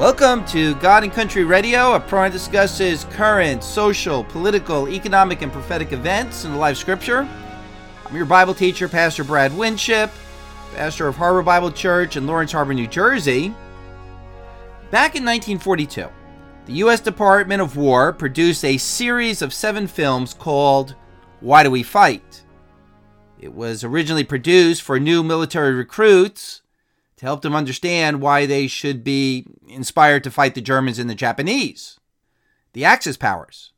Welcome to God and Country Radio, a program that discusses current social, political, economic, and prophetic events in the life of Scripture. I'm your Bible teacher, Pastor Brad Winship, pastor of Harbor Bible Church in Lawrence Harbor, New Jersey. Back in 1942, the U.S. Department of War produced a series of 7 films called Why Do We Fight? It was originally produced for new military recruits to help them understand why they should be inspired to fight the Germans and the Japanese, the Axis powers.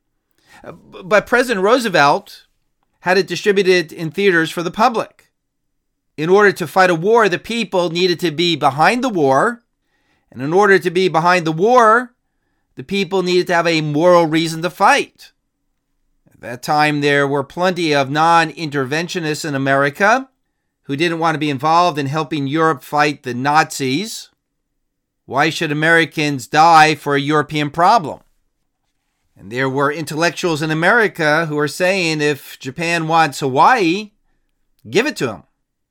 But President Roosevelt had it distributed in theaters for the public. In order to fight a war, the people needed to be behind the war. And in order to be behind the war, the people needed to have a moral reason to fight. At that time, there were plenty of non-interventionists in America who didn't want to be involved in helping Europe fight the Nazis. Why should Americans die for a European problem? And there were intellectuals in America who were saying if Japan wants Hawaii, give it to them.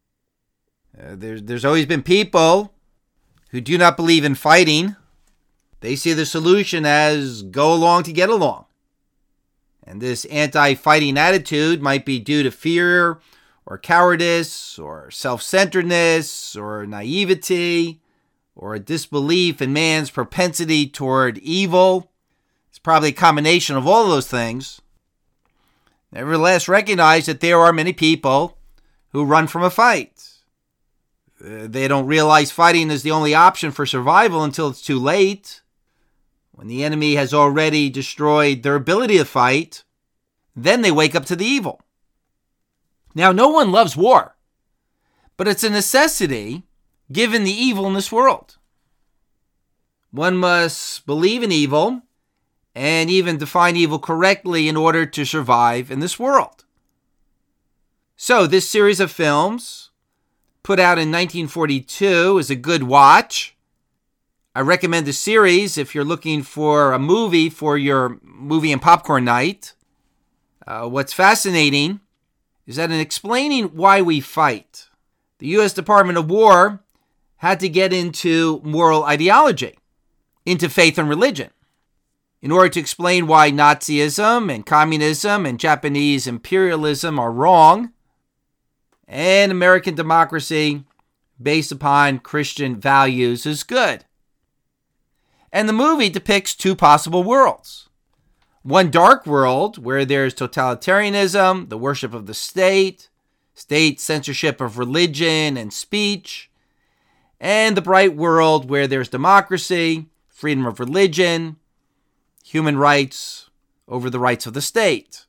There's always been people who do not believe in fighting. They see the solution as go along to get along. And this anti-fighting attitude might be due to fear or cowardice, or self-centeredness, or naivety, or a disbelief in man's propensity toward evil. It's probably a combination of all of those things. Nevertheless, recognize that there are many people who run from a fight. They don't realize fighting is the only option for survival until it's too late. When the enemy has already destroyed their ability to fight, then they wake up to the evil. Now, no one loves war, but it's a necessity given the evil in this world. One must believe in evil and even define evil correctly in order to survive in this world. So, this series of films, put out in 1942, is a good watch. I recommend the series if you're looking for a movie for your movie and popcorn night. What's fascinating is that in explaining why we fight, the U.S. Department of War had to get into moral ideology, into faith and religion, in order to explain why Nazism and communism and Japanese imperialism are wrong, and American democracy based upon Christian values is good. And the movie depicts 2 possible worlds. One dark world where there's totalitarianism, the worship of the state censorship of religion and speech, and the bright world where there's democracy, freedom of religion, human rights over the rights of the state.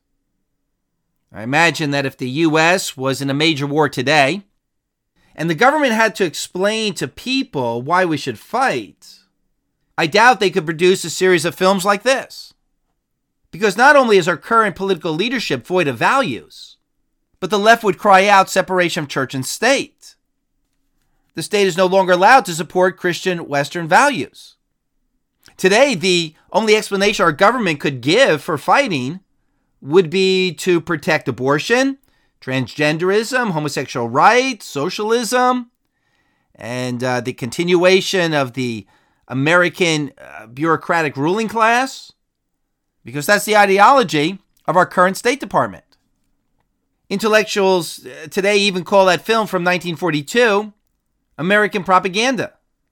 I imagine that if the U.S. was in a major war today, and the government had to explain to people why we should fight, I doubt they could produce a series of films like this. Because not only is our current political leadership void of values, but the left would cry out separation of church and state. The state is no longer allowed to support Christian Western values. Today, the only explanation our government could give for fighting would be to protect abortion, transgenderism, homosexual rights, socialism, and the continuation of the American bureaucratic ruling class. Because that's the ideology of our current State Department. Intellectuals today even call that film from 1942 American propaganda.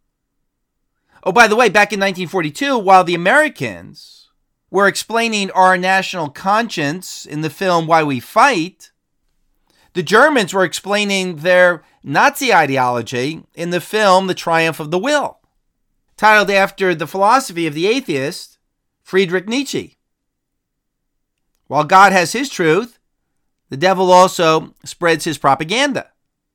Oh, by the way, back in 1942, while the Americans were explaining our national conscience in the film Why We Fight, the Germans were explaining their Nazi ideology in the film The Triumph of the Will, titled after the philosophy of the atheist Friedrich Nietzsche. While God has his truth, the devil also spreads his propaganda.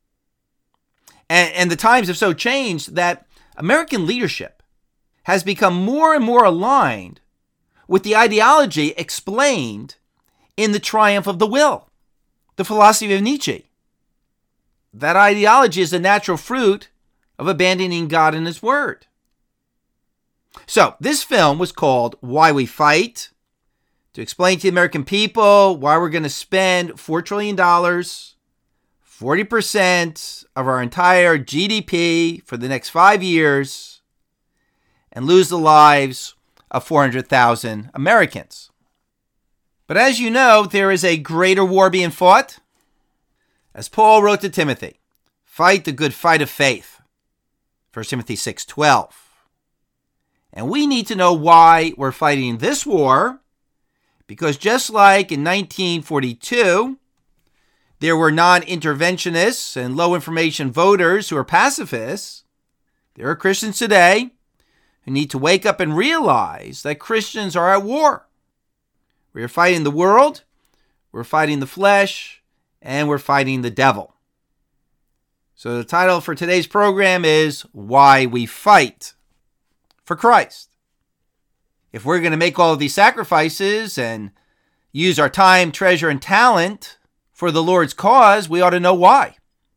And the times have so changed that American leadership has become more and more aligned with the ideology explained in The Triumph of the Will, the philosophy of Nietzsche. That ideology is the natural fruit of abandoning God and his word. So, this film was called Why We Fight, to explain to the American people why we're going to spend $4 trillion, 40% of our entire GDP for the next 5 years, and lose the lives of 400,000 Americans. But as you know, there is a greater war being fought. As Paul wrote to Timothy, fight the good fight of faith. 1 Timothy 6:12. And we need to know why we're fighting this war, because just like in 1942, there were non-interventionists and low-information voters who are pacifists, there are Christians today who need to wake up and realize that Christians are at war. We are fighting the world, we're fighting the flesh, and we're fighting the devil. So the title for today's program is Why We Fight for Christ. If we're going to make all of these sacrifices and use our time, treasure, and talent for the Lord's cause, we ought to know why.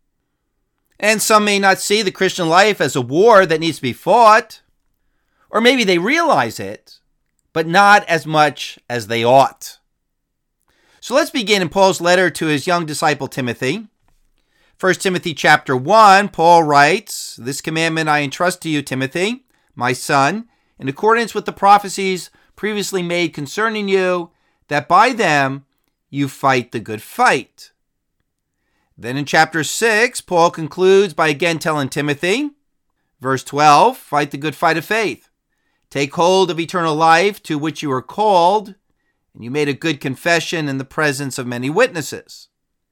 And some may not see the Christian life as a war that needs to be fought, or maybe they realize it, but not as much as they ought. So let's begin in Paul's letter to his young disciple Timothy. 1 Timothy chapter 1, Paul writes, "This commandment I entrust to you, Timothy, my son, in accordance with the prophecies previously made concerning you, that by them you fight the good fight." Then in chapter 6, Paul concludes by again telling Timothy, verse 12, "Fight the good fight of faith. Take hold of eternal life to which you are called, and you made a good confession in the presence of many witnesses."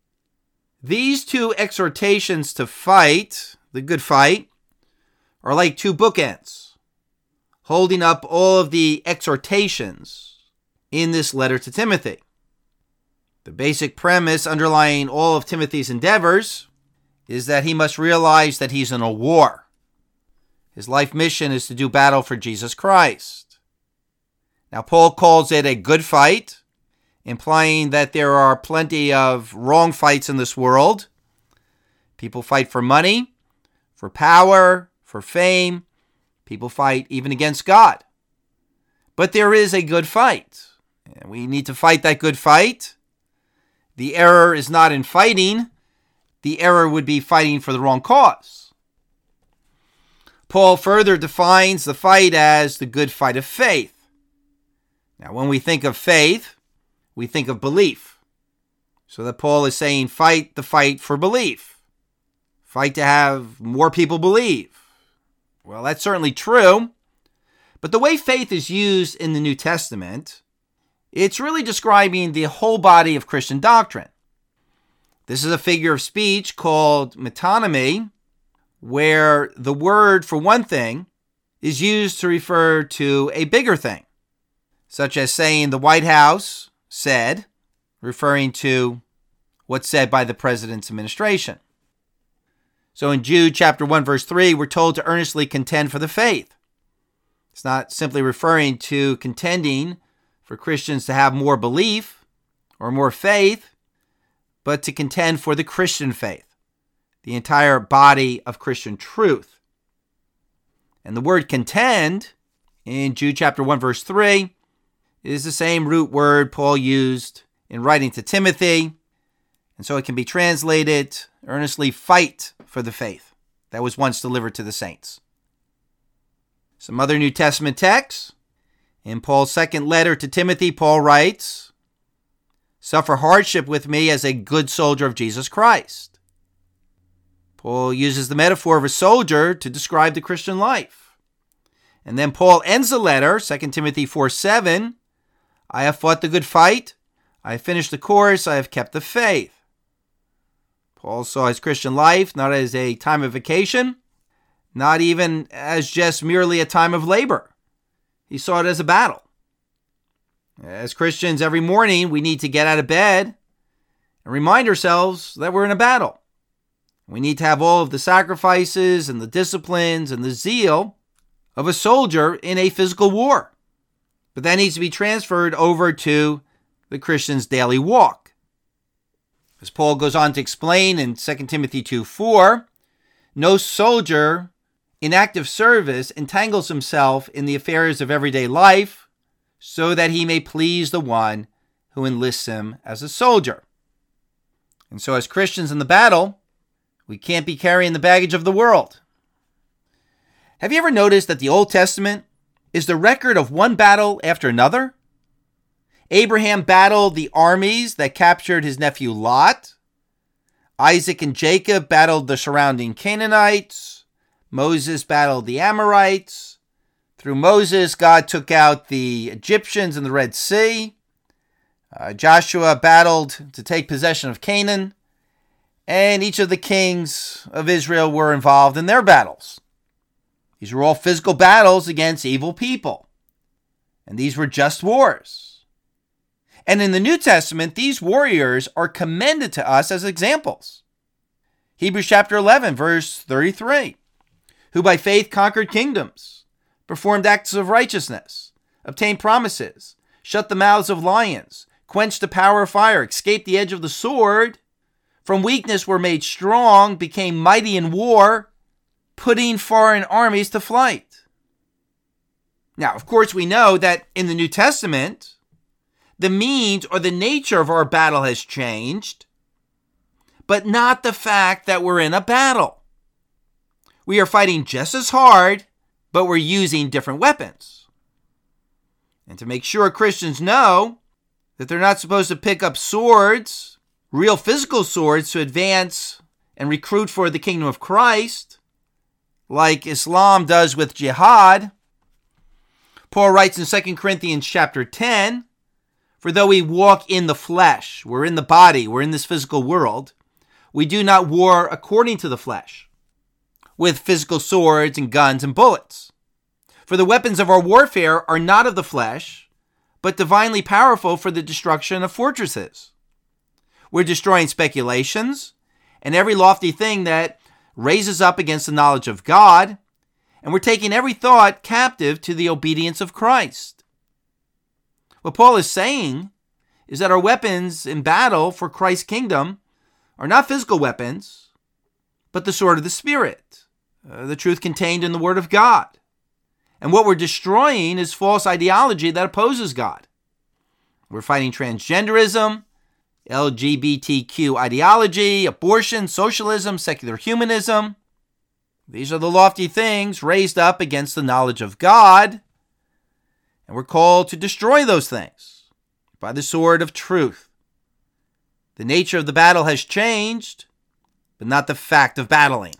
These two exhortations to fight, the good fight, are like two bookends, holding up all of the exhortations in this letter to Timothy. The basic premise underlying all of Timothy's endeavors is that he must realize that he's in a war. His life mission is to do battle for Jesus Christ. Now, Paul calls it a good fight, implying that there are plenty of wrong fights in this world. People fight for money, for power, for fame. People fight even against God. But there is a good fight, and we need to fight that good fight. The error is not in fighting. The error would be fighting for the wrong cause. Paul further defines the fight as the good fight of faith. Now, when we think of faith, we think of belief. So that Paul is saying fight the fight for belief. Fight to have more people believe. Well, that's certainly true. But the way faith is used in the New Testament, it's really describing the whole body of Christian doctrine. This is a figure of speech called metonymy, where the word for one thing is used to refer to a bigger thing, such as saying the White House said, referring to what's said by the president's administration. So in Jude chapter 1, verse 3, we're told to earnestly contend for the faith. It's not simply referring to contending for Christians to have more belief or more faith, but to contend for the Christian faith, the entire body of Christian truth. And the word contend in Jude chapter 1, verse 3 is the same root word Paul used in writing to Timothy. And so it can be translated, earnestly fight for the faith that was once delivered to the saints. Some other New Testament texts. In Paul's second letter to Timothy, Paul writes, "Suffer hardship with me as a good soldier of Jesus Christ." Paul uses the metaphor of a soldier to describe the Christian life. And then Paul ends the letter, 2 Timothy 4:7, "I have fought the good fight, I have finished the course, I have kept the faith." Paul saw his Christian life not as a time of vacation, not even as just merely a time of labor. He saw it as a battle. As Christians, every morning we need to get out of bed and remind ourselves that we're in a battle. We need to have all of the sacrifices and the disciplines and the zeal of a soldier in a physical war. But that needs to be transferred over to the Christian's daily walk. As Paul goes on to explain in 2 Timothy 2:4, no soldier in active service entangles himself in the affairs of everyday life so that he may please the one who enlists him as a soldier. And so as Christians in the battle, we can't be carrying the baggage of the world. Have you ever noticed that the Old Testament is the record of one battle after another. Abraham battled the armies that captured his nephew Lot. Isaac and Jacob battled the surrounding Canaanites. Moses battled the Amorites. Through Moses, God took out the Egyptians in the Red Sea. Joshua battled to take possession of Canaan. And each of the kings of Israel were involved in their battles. These were all physical battles against evil people. And these were just wars. And in the New Testament, these warriors are commended to us as examples. Hebrews chapter 11, verse 33. Who by faith conquered kingdoms, performed acts of righteousness, obtained promises, shut the mouths of lions, quenched the power of fire, escaped the edge of the sword, from weakness were made strong, became mighty in war, putting foreign armies to flight. Now, of course, we know that in the New Testament, the means or the nature of our battle has changed, but not the fact that we're in a battle. We are fighting just as hard, but we're using different weapons. And to make sure Christians know that they're not supposed to pick up swords, real physical swords, to advance and recruit for the kingdom of Christ, like Islam does with jihad, Paul writes in 2 Corinthians chapter 10, for though we walk in the flesh, we're in the body, we're in this physical world, we do not war according to the flesh, with physical swords and guns and bullets. For the weapons of our warfare are not of the flesh, but divinely powerful for the destruction of fortresses. We're destroying speculations and every lofty thing that raises up against the knowledge of God, and we're taking every thought captive to the obedience of Christ. What Paul is saying is that our weapons in battle for Christ's kingdom are not physical weapons, but the sword of the Spirit, the truth contained in the Word of God. And what we're destroying is false ideology that opposes God. We're fighting transgenderism, LGBTQ ideology, abortion, socialism, secular humanism. These are the lofty things raised up against the knowledge of God, and we're called to destroy those things by the sword of truth. The nature of the battle has changed, but not the fact of battling.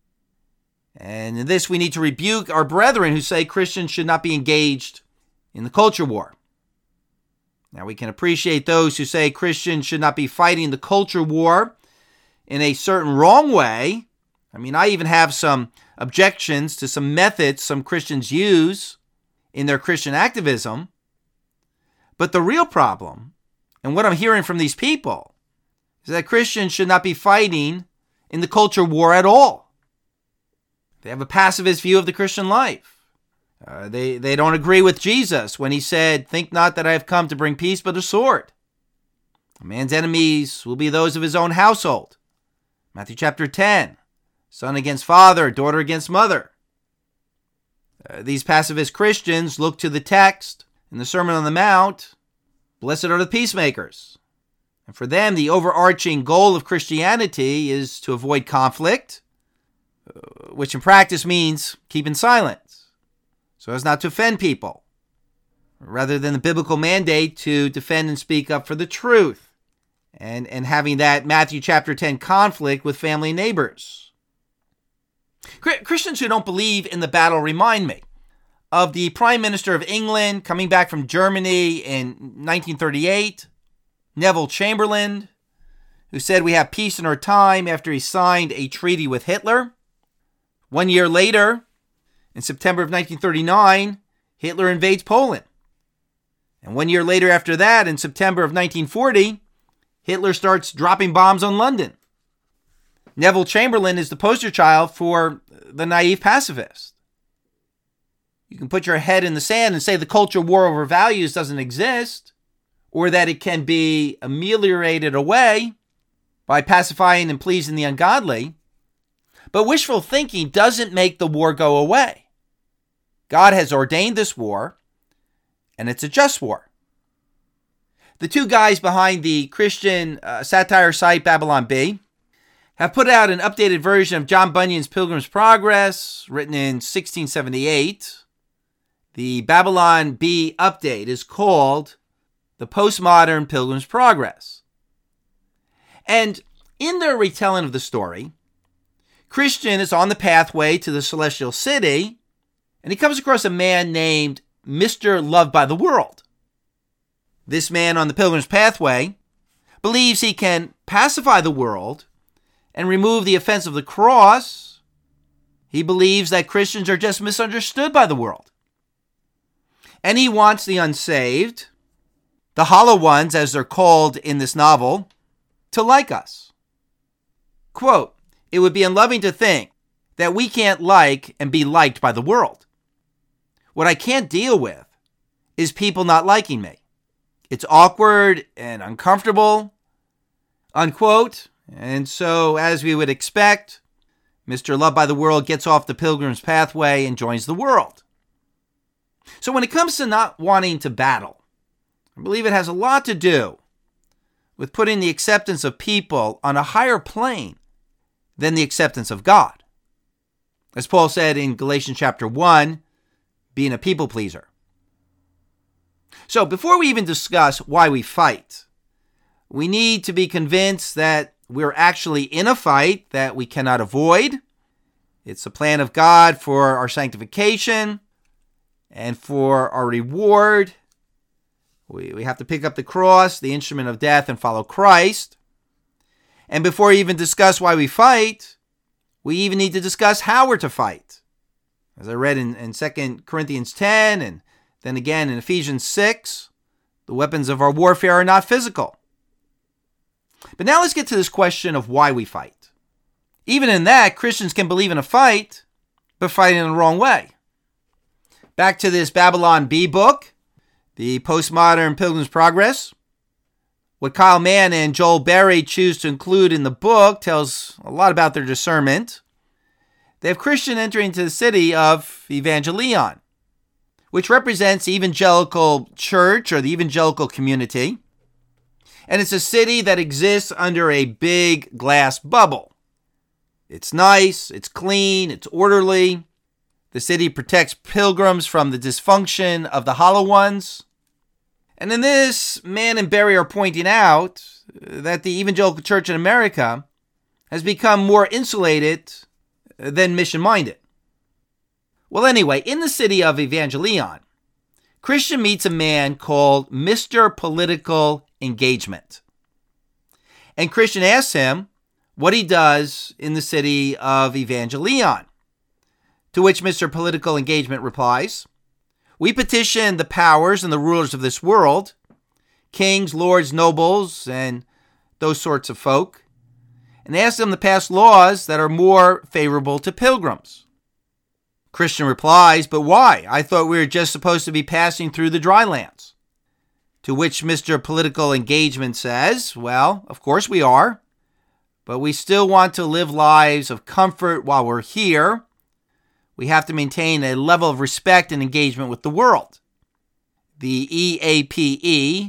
And in this, we need to rebuke our brethren who say Christians should not be engaged in the culture war. Now, we can appreciate those who say Christians should not be fighting the culture war in a certain wrong way. I mean, I even have some objections to some methods some Christians use in their Christian activism. But the real problem, and what I'm hearing from these people, is that Christians should not be fighting in the culture war at all. They have a pacifist view of the Christian life. They don't agree with Jesus when he said, "Think not that I have come to bring peace, but a sword. A man's enemies will be those of his own household." Matthew chapter 10, son against father, daughter against mother. These pacifist Christians look to the text in the Sermon on the Mount, "Blessed are the peacemakers." And for them, the overarching goal of Christianity is to avoid conflict, which in practice means keeping silence, so as not to offend people, rather than the biblical mandate to defend and speak up for the truth, and having that Matthew chapter 10 conflict with family and neighbors. Christians who don't believe in the battle remind me of the Prime Minister of England coming back from Germany in 1938, Neville Chamberlain, who said we have peace in our time after he signed a treaty with Hitler. 1 year later, in September of 1939, Hitler invades Poland. And 1 year later after that, in September of 1940, Hitler starts dropping bombs on London. Neville Chamberlain is the poster child for the naive pacifist. You can put your head in the sand and say the culture war over values doesn't exist, or that it can be ameliorated away by pacifying and pleasing the ungodly. But wishful thinking doesn't make the war go away. God has ordained this war, and it's a just war. The two guys behind the Christian satire site Babylon Bee have put out an updated version of John Bunyan's Pilgrim's Progress, written in 1678. The Babylon Bee update is called The Postmodern Pilgrim's Progress. And in their retelling of the story, Christian is on the pathway to the celestial city, and he comes across a man named Mr. Loved by the World. This man on the pilgrim's pathway believes he can pacify the world and remove the offense of the cross. He believes that Christians are just misunderstood by the world. And he wants the unsaved, the hollow ones as they're called in this novel, to like us. Quote, "It would be unloving to think that we can't like and be liked by the world. What I can't deal with is people not liking me. It's awkward and uncomfortable," unquote. And so, as we would expect, Mr. Loved by the World gets off the pilgrim's pathway and joins the world. So when it comes to not wanting to battle, I believe it has a lot to do with putting the acceptance of people on a higher plane than the acceptance of God. As Paul said in Galatians chapter 1, being a people pleaser. So before we even discuss why we fight, we need to be convinced that we're actually in a fight that we cannot avoid. It's a plan of God for our sanctification and for our reward. We have to pick up the cross, the instrument of death, and follow Christ. And before we even discuss why we fight, we even need to discuss how we're to fight. As I read in 2 Corinthians 10 and then again in Ephesians 6, the weapons of our warfare are not physical. But now let's get to this question of why we fight. Even in that, Christians can believe in a fight, but fight in the wrong way. Back to this Babylon Bee book, The Postmodern Pilgrim's Progress. What Kyle Mann and Joel Berry choose to include in the book tells a lot about their discernment. They have Christian entering into the city of Evangelion, which represents the evangelical church or the evangelical community. And it's a city that exists under a big glass bubble. It's nice, it's clean, it's orderly. The city protects pilgrims from the dysfunction of the hollow ones. And in this, Mann and Berry are pointing out that the evangelical church in America has become more insulated than mission-minded. Well, anyway, in the city of Evangelion, Christian meets a man called Mr. Political Engagement. And Christian asks him what he does in the city of Evangelion. To which Mr. Political Engagement replies, "We petition the powers and the rulers of this world, kings, lords, nobles, and those sorts of folk, and ask them to pass laws that are more favorable to pilgrims." Christian replies, "But why? I thought we were just supposed to be passing through the dry lands." To which Mr. Political Engagement says, "Well, of course we are, but we still want to live lives of comfort while we're here. We have to maintain a level of respect and engagement with the world." The EAPE,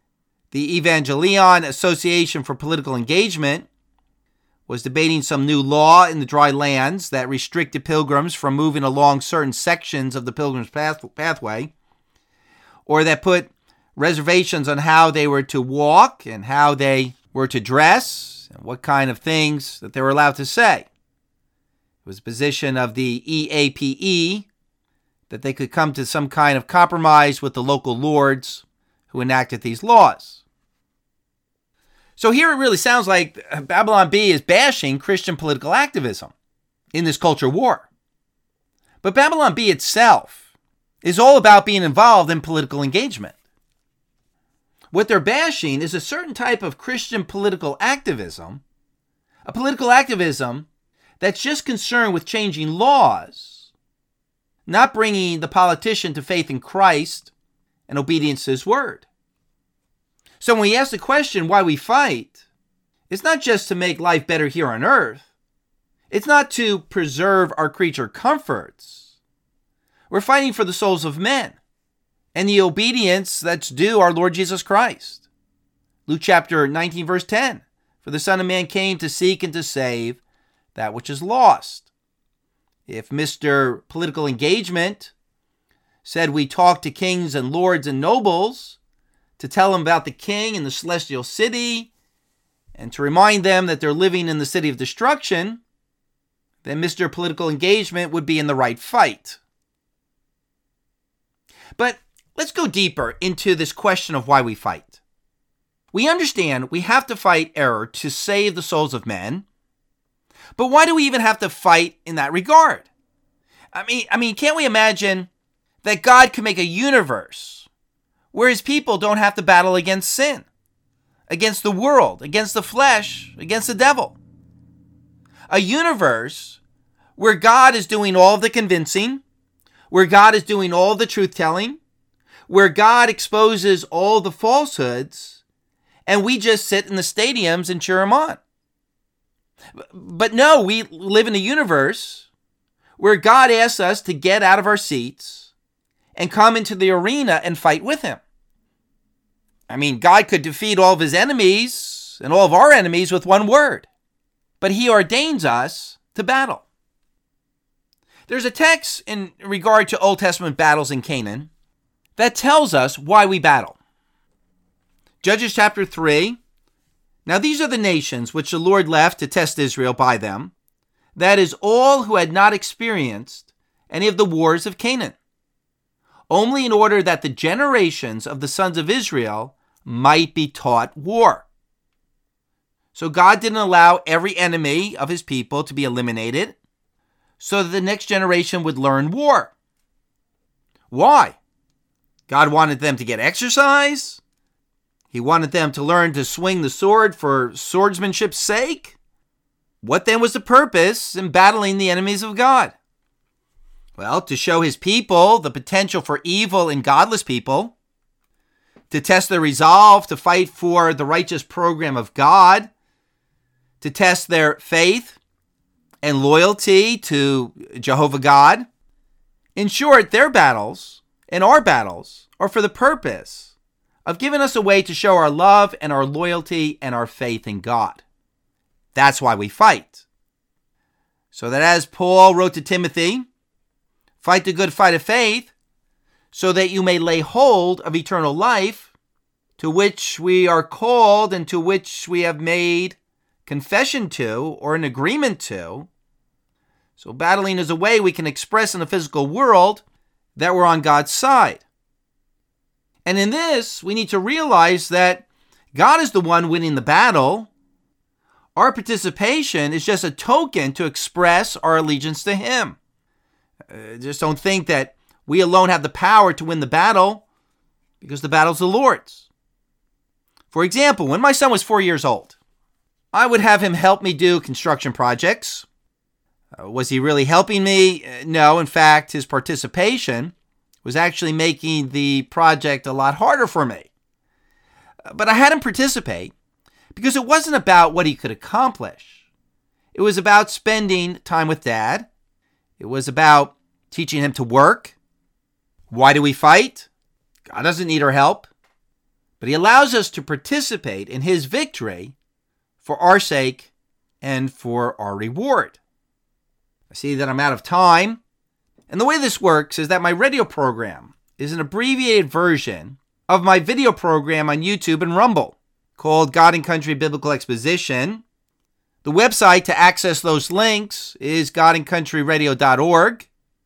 the Evangelion Association for Political Engagement, was debating some new law in the dry lands that restricted pilgrims from moving along certain sections of the pilgrim's pathway, or that put reservations on how they were to walk and how they were to dress and what kind of things that they were allowed to say. It was the position of the EAPE that they could come to some kind of compromise with the local lords who enacted these laws. So here it really sounds like Babylon Bee is bashing Christian political activism in this culture war. But Babylon Bee itself is all about being involved in political engagement. What they're bashing is a certain type of Christian political activism, a political activism that's just concerned with changing laws, not bringing the politician to faith in Christ and obedience to his word. So when we ask the question why we fight, it's not just to make life better here on earth. It's not to preserve our creature comforts. We're fighting for the souls of men and the obedience that's due our Lord Jesus Christ. Luke chapter 19, verse 10. "For the Son of Man came to seek and to save that which is lost." If Mr. Political Engagement said we talk to kings and lords and nobles to tell them about the king and the celestial city and to remind them that they're living in the city of destruction, then Mr. Political Engagement would be in the right fight. But let's go deeper into this question of why we fight. We understand we have to fight error to save the souls of men, but why do we even have to fight in that regard? I mean, can't we imagine that God could make a universe where his people don't have to battle against sin, against the world, against the flesh, against the devil? A universe where God is doing all the convincing, where God is doing all the truth-telling, where God exposes all the falsehoods, and we just sit in the stadiums and cheer him on. But no, we live in a universe where God asks us to get out of our seats and come into the arena and fight with him. I mean, God could defeat all of his enemies and all of our enemies with one word, but he ordains us to battle. There's a text in regard to Old Testament battles in Canaan that tells us why we battle. Judges chapter 3. Now these are the nations which the Lord left to test Israel by them. That is, all who had not experienced any of the wars of Canaan, only in order that the generations of the sons of Israel might be taught war. So God didn't allow every enemy of his people to be eliminated so that the next generation would learn war. Why? God wanted them to get exercise. He wanted them to learn to swing the sword for swordsmanship's sake. What then was the purpose in battling the enemies of God? Well, to show his people the potential for evil in godless people, to test their resolve to fight for the righteous program of God, to test their faith and loyalty to Jehovah God. In short, their battles and our battles are for the purpose of giving us a way to show our love and our loyalty and our faith in God. That's why we fight. So that as Paul wrote to Timothy, fight the good fight of faith, so that you may lay hold of eternal life, to which we are called and to which we have made confession to or an agreement to. So battling is a way we can express in the physical world that we're on God's side. And in this, we need to realize that God is the one winning the battle. Our participation is just a token to express our allegiance to him. Just don't think that we alone have the power to win the battle, because the battle's the Lord's. For example, when my son was 4 years old, I would have him help me do construction projects. Was he really helping me? No, in fact, his participation was actually making the project a lot harder for me. But I had him participate because it wasn't about what he could accomplish. It was about spending time with Dad. It was about teaching him to work. Why do we fight? God doesn't need our help, but he allows us to participate in his victory for our sake and for our reward. I see that I'm out of time. And the way this works is that my radio program is an abbreviated version of my video program on YouTube and Rumble called God and Country Biblical Exposition. The website to access those links is godandcountryradio.org.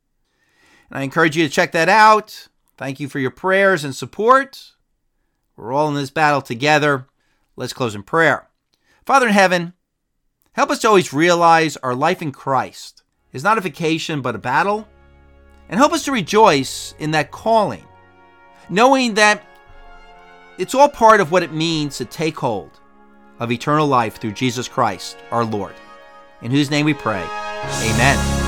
And I encourage you to check that out. Thank you for your prayers and support. We're all in this battle together. Let's close in prayer. Father in heaven, help us to always realize our life in Christ is not a vacation but a battle. And help us to rejoice in that calling, knowing that it's all part of what it means to take hold of eternal life through Jesus Christ, our Lord, in whose name we pray. Amen.